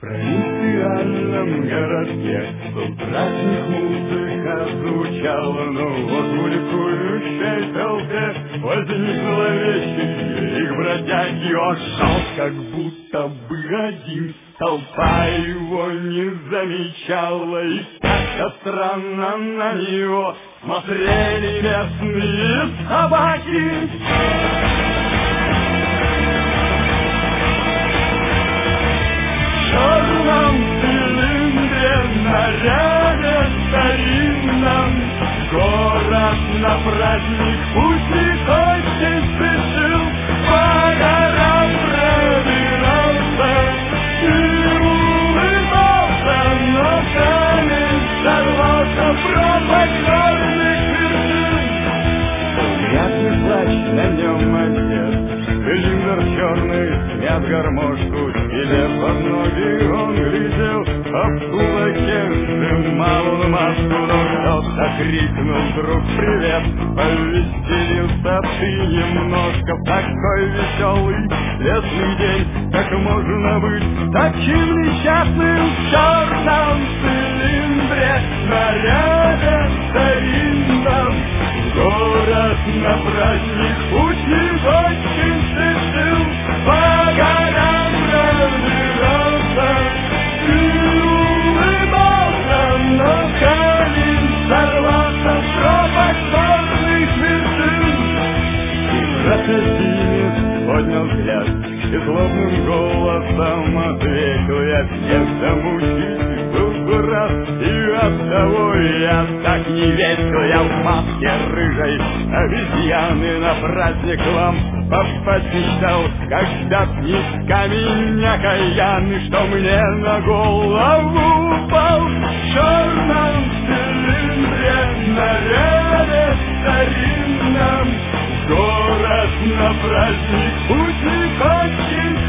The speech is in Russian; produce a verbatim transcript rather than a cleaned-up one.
провинциальном городке был праздник, музыка звучала, но вот в уликующей толпе возник зловещий их бродяги. Он шел, как будто бы один, толпа его не замечала, и как-то странно на него смотрели местные собаки. В черном цилиндре, наряде старинном, город на праздник путь очень спешил, по горам пробирался и улыбался, но камень сорвался пропасть черных вершин. Грязный плащ на нем одет, цилиндр черный, снят гармошку себе под ноги он глядел, а в кулаке сжимал он маску, но кто-то крикнул вдруг привет, повеселился ты немножко в такой веселый летний день. Как можно быть таким несчастным в черном цилиндре, наряде старинном, город на праздник путник очень спешил, по горам разбирался и улыбался, но камень сорвался в пропасть горных вершин. И проходимец поднял взгляд и злобным голосом ответил: я всех замучить был рад, и оттого я так не весел. Я в маске рыжей обезьяны на праздник вам попасть мечтал, когда снизь камень окаянный, что мне на голову упал. В черном цилиндре, наряде старинном, город на праздник путник очень